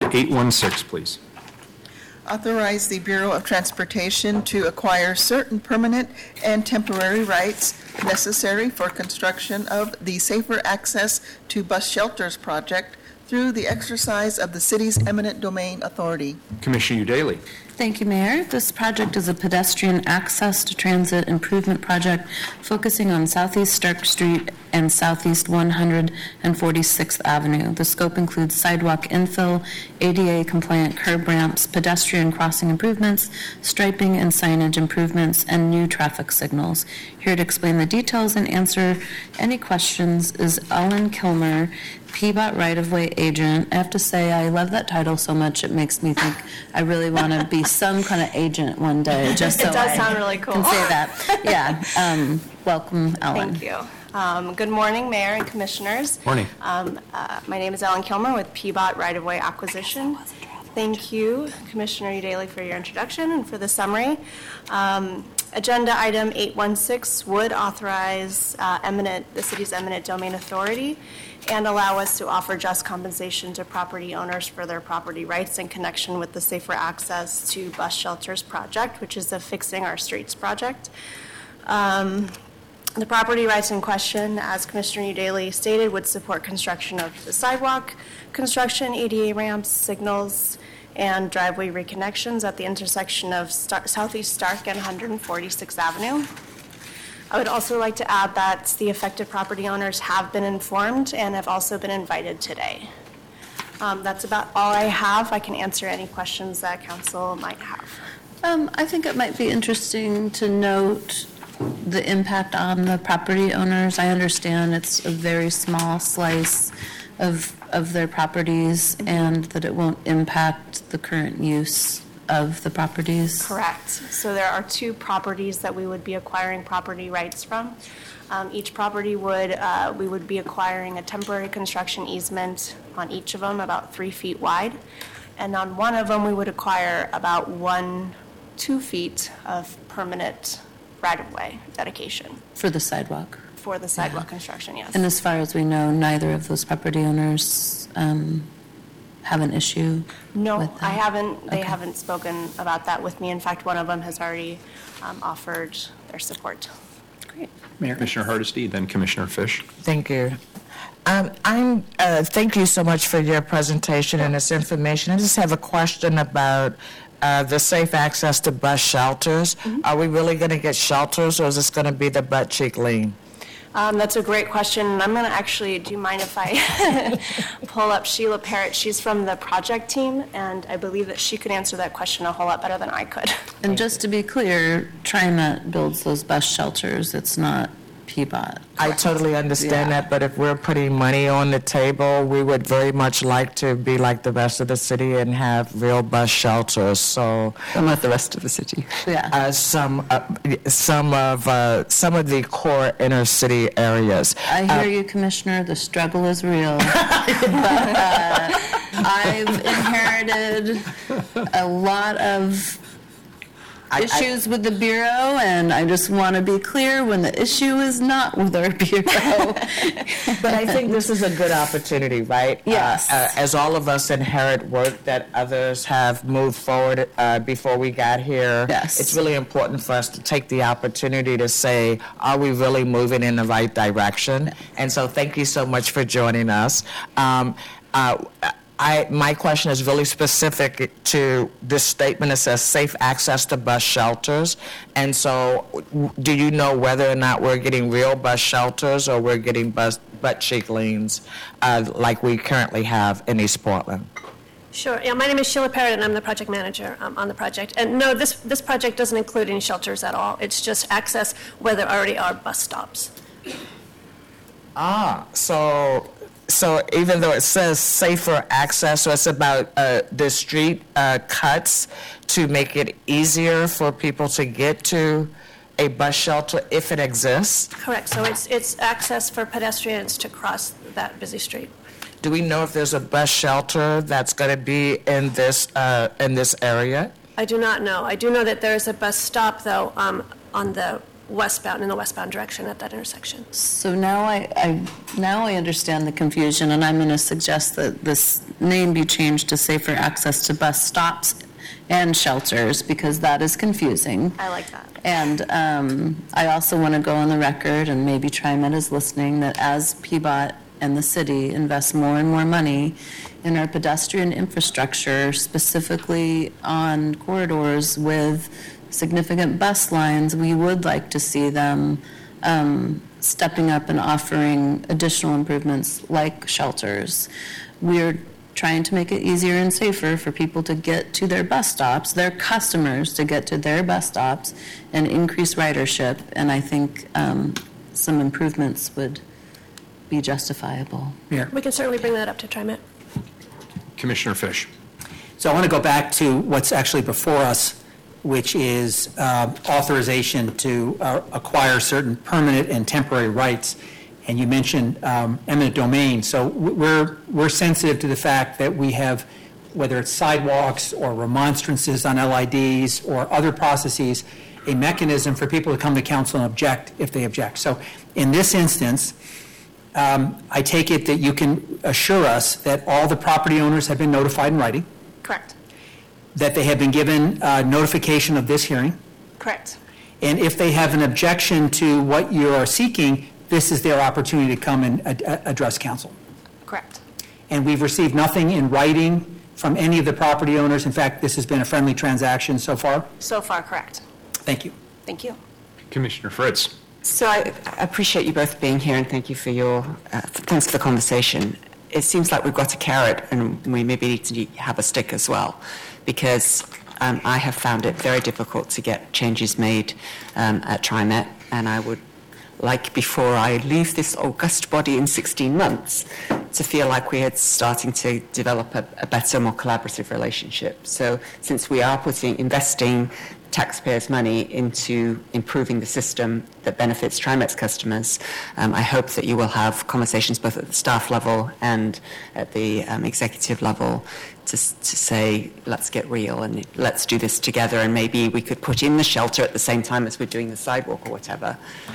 816, please. Authorize the Bureau of Transportation to acquire certain permanent and temporary rights necessary for construction of the Safer Access to Bus Shelters project through the exercise of the city's eminent domain authority. Commissioner Daly. Thank you, Mayor. This project is a pedestrian access to transit improvement project focusing on Southeast Stark Street and Southeast 146th Avenue. The scope includes sidewalk infill, ADA-compliant curb ramps, pedestrian crossing improvements, striping and signage improvements, and new traffic signals. Here to explain the details and answer any questions is Ellen Kilmer, PBOT right-of-way agent. I have to say, I love that title so much, it makes me think I really want to be some kind of agent one day, just so It does sound really cool. can say that. Yeah. Welcome, Ellen. Thank you. Good morning, Mayor and Commissioners. Morning. My name is Ellen Kilmer with PBOT Right-of-Way Acquisition. Thank you, Commissioner Daly, for your introduction and for the summary. Agenda item 816 would authorize the city's eminent domain authority and allow us to offer just compensation to property owners for their property rights in connection with the Safer Access to Bus Shelters project, which is a Fixing Our Streets project. The property rights in question, as Commissioner Daly stated, would support construction of the sidewalk, construction, ADA ramps, signals, and driveway reconnections at the intersection of Southeast Stark and 146th Avenue. I would also like to add that the affected property owners have been informed and have also been invited today. That's about all I have. I can answer any questions that council might have. I think it might be interesting to note the impact on the property owners. I understand it's a very small slice of their properties and that it won't impact the current use of the properties. Correct. So there are two properties that we would be acquiring property rights from. Each property we would be acquiring a temporary construction easement on each of them, about 3 feet wide. And on one of them, we would acquire about 2 feet of permanent right-of-way dedication. For the sidewalk. For the sidewalk construction, yes. And as far as we know, neither of those property owners have an issue No, with that? I haven't. They Okay. haven't spoken about that with me. In fact, one of them has already offered their support. Great. Mayor. Commissioner Hardesty, then Commissioner Fish. Thank you. Thank you so much for your presentation and this information. I just have a question about the safe access to bus shelters. Mm-hmm. Are we really going to get shelters, or is this going to be the butt cheek lane? That's a great question. And I'm going to actually, do you mind if I pull up Sheila Parrott? She's from the project team, and I believe that she could answer that question a whole lot better than I could. And just to be clear, TriMet builds those bus shelters. It's not PBOT. I totally understand Yeah. that, but if we're putting money on the table, we would very much like to be like the rest of the city and have real bus shelters. So, Not the rest of the city. Yeah. some of the core inner city areas. I hear you, Commissioner. The struggle is real. But I've inherited a lot of issues with the Bureau, and I just want to be clear when the issue is not with our Bureau. But I think this is a good opportunity, right? Yes. As all of us inherit work that others have moved forward before we got here, Yes. it's really important for us to take the opportunity to say, are we really moving in the right direction? And so thank you so much for joining us. My question is really specific to this statement that says safe access to bus shelters. And so do you know whether or not we're getting real bus shelters or we're getting butt cheek lanes like we currently have in East Portland? Sure. Yeah, my name is Sheila Parrott, and I'm the project manager on the project. And no, this project doesn't include any shelters at all. It's just access where there already are bus stops. So even though it says safer access, so it's about the street cuts to make it easier for people to get to a bus shelter if it exists? Correct. So it's access for pedestrians to cross that busy street. Do we know if there's a bus shelter that's going to be in this area? I do not know. I do know that there is a bus stop, though, on the westbound, in the westbound direction at that intersection. So now I understand the confusion, and I'm going to suggest that this name be changed to Safer Access to Bus Stops and Shelters, because that is confusing. I like that. And I also want to go on the record, and maybe TriMet is listening, that as PBOT and the city invest more and more money in our pedestrian infrastructure, specifically on corridors with significant bus lines, we would like to see them stepping up and offering additional improvements like shelters. We're trying to make it easier and safer for people to get to their bus stops, their customers to get to their bus stops, and increase ridership. And I think some improvements would be justifiable. We can certainly bring that up to TriMet. Commissioner Fish. So I want to go back to what's actually before us, which is authorization to acquire certain permanent and temporary rights. And you mentioned eminent domain. So we're sensitive to the fact that we have, whether it's sidewalks or remonstrances on LIDs or other processes, a mechanism for people to come to council and object if they object. So in this instance, I take it that you can assure us that all the property owners have been notified in writing, Correct. that they have been given notification of this hearing, Correct. and if they have an objection to what you are seeking, this is their opportunity to come and address council. Correct. And we've received nothing in writing from any of the property owners. In fact, this has been a friendly transaction so far. So far, correct. Thank you. Thank you. Commissioner Fritz. So I appreciate you both being here, and thank you for your, thanks for the conversation. It seems like we've got a carrot, and we maybe need to have a stick as well, because I have found it very difficult to get changes made at TriMet, and I would like, before I leave this august body in 16 months, to feel like we're starting to develop a better, more collaborative relationship. So since we are investing taxpayers' money into improving the system that benefits TriMet's customers, I hope that you will have conversations both at the staff level and at the executive level to say, let's get real and let's do this together, and maybe we could put in the shelter at the same time as we're doing the sidewalk or whatever.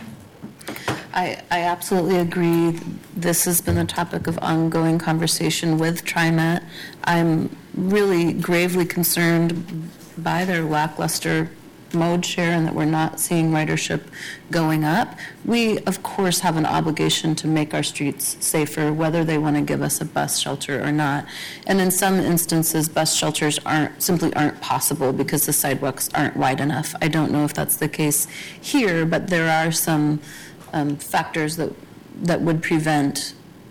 I absolutely agree. This has been a topic of ongoing conversation with TriMet. I'm really gravely concerned by their lackluster mode share and that we're not seeing ridership going up. We, of course, have an obligation to make our streets safer, whether they want to give us a bus shelter or not. And in some instances, bus shelters simply aren't possible because the sidewalks aren't wide enough. I don't know if that's the case here, but there are some factors that would prevent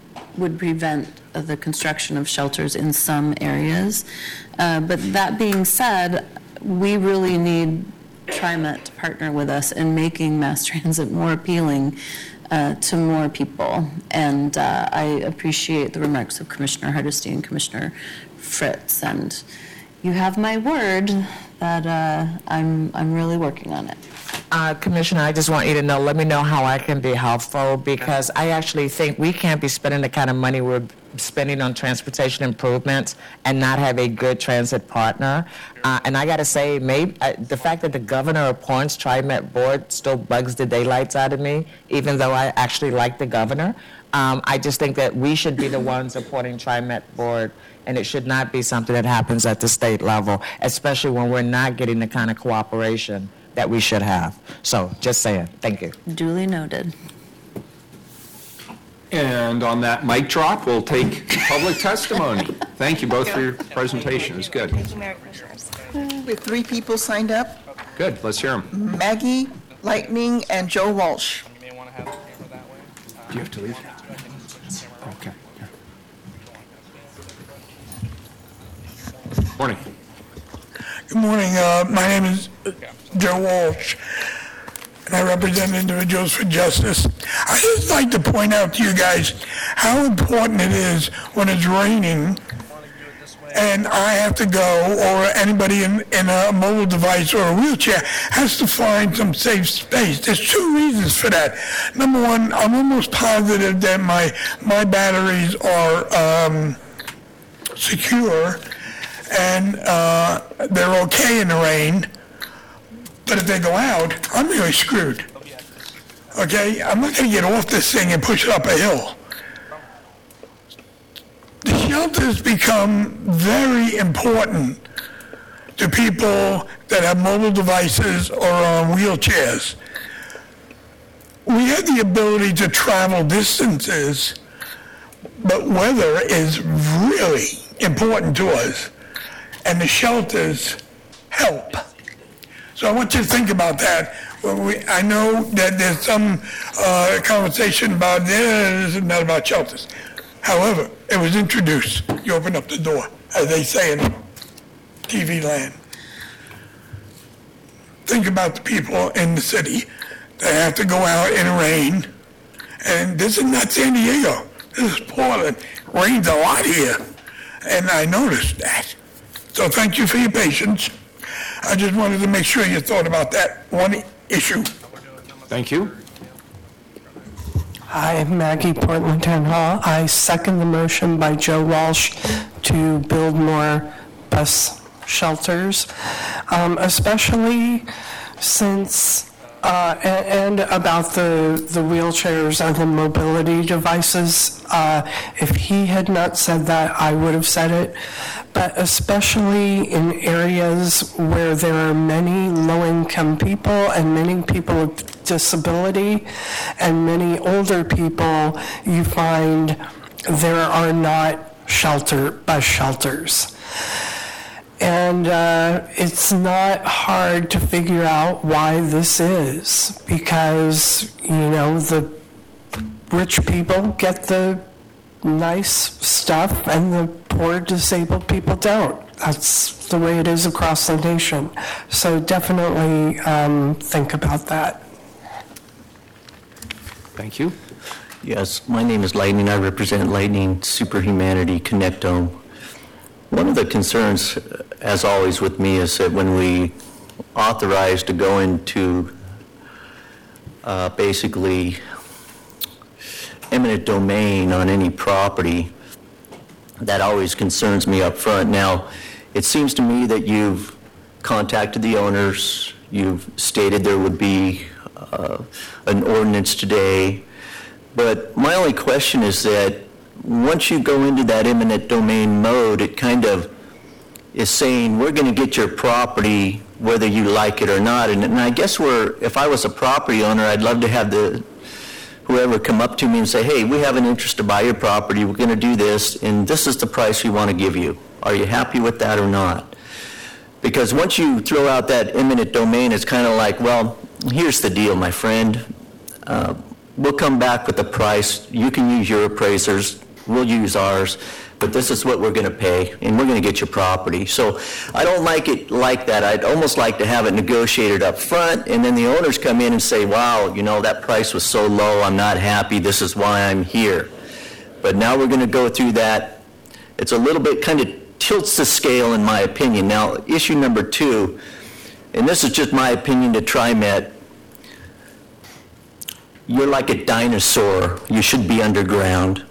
the construction of shelters in some areas. But that being said, we really need TriMet to partner with us in making mass transit more appealing to more people. And I appreciate the remarks of Commissioner Hardesty and Commissioner Fritz. And you have my word that I'm really working on it. Commissioner, I just want you to know, let me know how I can be helpful, because I actually think we can't be spending the kind of money we're spending on transportation improvements and not have a good transit partner. And I got to say, maybe the fact that the governor appoints TriMet board still bugs the daylights out of me, even though I actually like the governor. I just think that we should be the ones appointing TriMet board, and it should not be something that happens at the state level, especially when we're not getting the kind of cooperation that we should have. So, just saying. Thank you. Duly noted. And on that mic drop, we'll take public testimony. Thank you both for your presentation. It was good. Thank you, Mayor Commissioners. We have 3 people signed up, Good. Let's hear them. Maggie, Lightning, and Joe Walsh. You may want to have the camera that way. Do you have to leave? Okay. Morning. Good morning. My name is Joe Walsh, and I represent Individuals for Justice. I'd just like to point out to you guys how important it is when it's raining and I have to go, or anybody in a mobile device or a wheelchair has to find some safe space. There's 2 reasons for that. Number one, I'm almost positive that my batteries are secure and they're okay in the rain, but if they go out, I'm really screwed. Okay, I'm not going to get off this thing and push it up a hill. The shelters become very important to people that have mobile devices or are on wheelchairs. We have the ability to travel distances, but weather is really important to us, and the shelters help. So I want you to think about that. I know that there's some conversation about this is not about shelters. However, it was introduced. You open up the door, as they say in TV land. Think about the people in the city that have to go out in the rain. And this is not San Diego. This is Portland. Rains a lot here. And I noticed that. So thank you for your patience. I just wanted to make sure you thought about that one issue. Thank you. Hi, Maggie, Portland Town Hall. I second the motion by Joe Walsh to build more bus shelters, especially since, and about the wheelchairs and the mobility devices. If he had not said that, I would have said it. But especially in areas where there are many low-income people and many people with disability and many older people, you find there are not bus shelters. And it's not hard to figure out why this is, because, the rich people get the nice stuff and the poor disabled people don't. That's the way it is across the nation. So definitely think about that. Thank you. Yes, my name is Lightning. I represent Lightning Superhumanity Connectome. One of the concerns, as always with me, is that when we authorize to go into basically eminent domain on any property, that always concerns me up front. Now, it seems to me that you've contacted the owners, you've stated there would be an ordinance today, but my only question is that once you go into that eminent domain mode, it kind of is saying, we're going to get your property whether you like it or not. And I guess if I was a property owner, I'd love to have whoever come up to me and say, hey, we have an interest to buy your property, we're going to do this, and this is the price we want to give you. Are you happy with that or not? Because once you throw out that eminent domain, it's kind of like, well, here's the deal, my friend. We'll come back with the price. You can use your appraisers. We'll use ours. But this is what we're going to pay, and we're going to get your property. So I don't like it like that. I'd almost like to have it negotiated up front, and then the owners come in and say, wow, that price was so low, I'm not happy, this is why I'm here. But now we're going to go through that. It's a little bit kind of tilts the scale in my opinion. Now, issue number 2, and this is just my opinion to TriMet, you're like a dinosaur. You should be underground.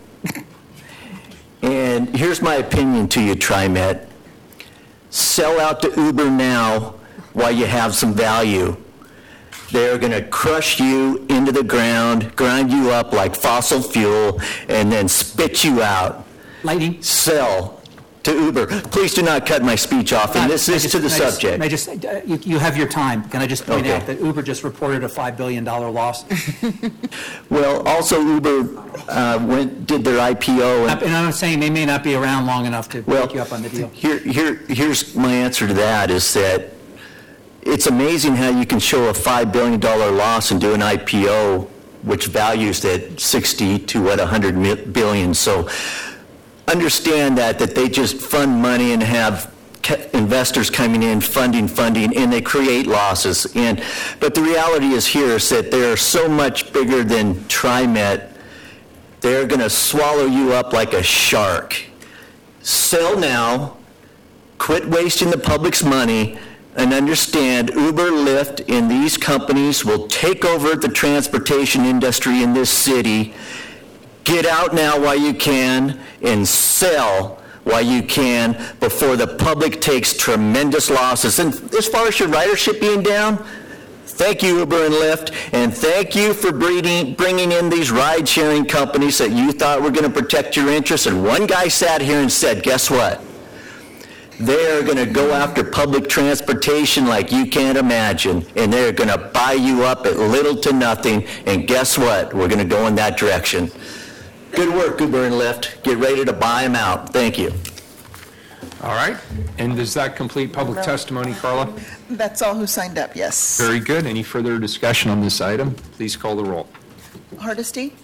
And here's my opinion to you, TriMet. Sell out to Uber now while you have some value. They're going to crush you into the ground, grind you up like fossil fuel, and then spit you out. Lightning? Sell to Uber. Please do not cut my speech off, and this is to the subject. You have your time. Can I just point Okay. out that Uber just reported a $5 billion loss? Well, also Uber did their IPO. And I'm saying they may not be around long enough to pick you up on the deal. Here's my answer to that is that it's amazing how you can show a $5 billion loss and do an IPO, which values at 60 to 100 billion. So understand that they just fund money and have investors coming in, funding, and they create losses. But the reality is that they're so much bigger than TriMet, they're going to swallow you up like a shark. Sell now, quit wasting the public's money, and understand Uber, Lyft, and these companies will take over the transportation industry in this city. Get out now while you can and sell while you can before the public takes tremendous losses. And as far as your ridership being down, Thank you, Uber and Lyft, and thank you for bringing in these ride-sharing companies that you thought were going to protect your interests. And one guy sat here and said, guess what? They're going to go after public transportation like you can't imagine, and they're going to buy you up at little to nothing, and guess what? We're going to go in that direction. Good work, Uber and Lyft. Get ready to buy them out. Thank you. All right. And does that complete public testimony, Carla? That's all who signed up, yes. Very good. Any further discussion on this item? Please call the roll. Hardesty?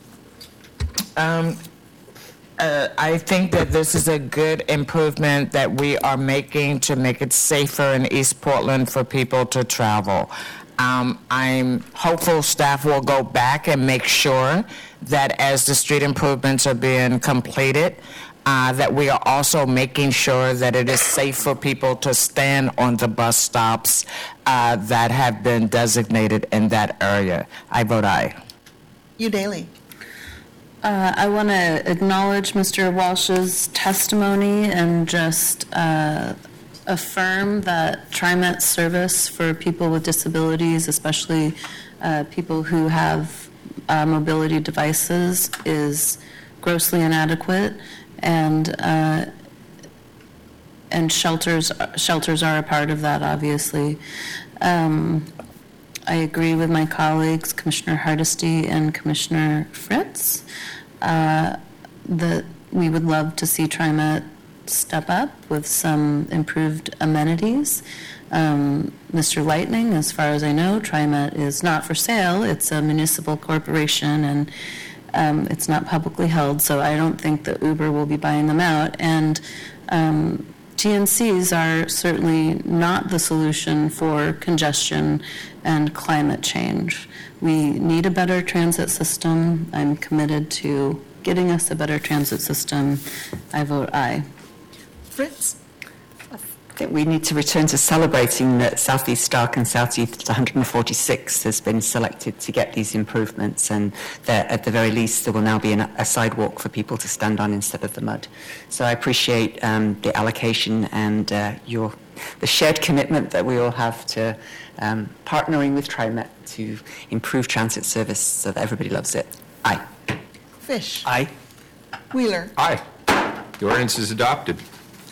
I think that this is a good improvement that we are making to make it safer in East Portland for people to travel. I'm hopeful staff will go back and make sure that as the street improvements are being completed, that we are also making sure that it is safe for people to stand on the bus stops that have been designated in that area. I vote aye. Udaly? I want to acknowledge Mr. Walsh's testimony and just affirm that TriMet service for people with disabilities, especially people who have mobility devices, is grossly inadequate, and shelters are a part of that, obviously. I agree with my colleagues, Commissioner Hardesty and Commissioner Fritz, that we would love to see TriMet step up with some improved amenities. Mr. Lightning, as far as I know, TriMet is not for sale. It's a municipal corporation, and it's not publicly held, so I don't think that Uber will be buying them out. And TNCs are certainly not the solution for congestion and climate change. We need a better transit system. I'm committed to getting us a better transit system. I vote aye. Fritz? I think we need to return to celebrating that Southeast Stark and Southeast 146 has been selected to get these improvements, and that at the very least there will now be a sidewalk for people to stand on instead of the mud. So I appreciate the allocation and the shared commitment that we all have to partnering with TriMet to improve transit service so that everybody loves it. Aye. Fish? Aye. Wheeler? Aye. The ordinance is adopted.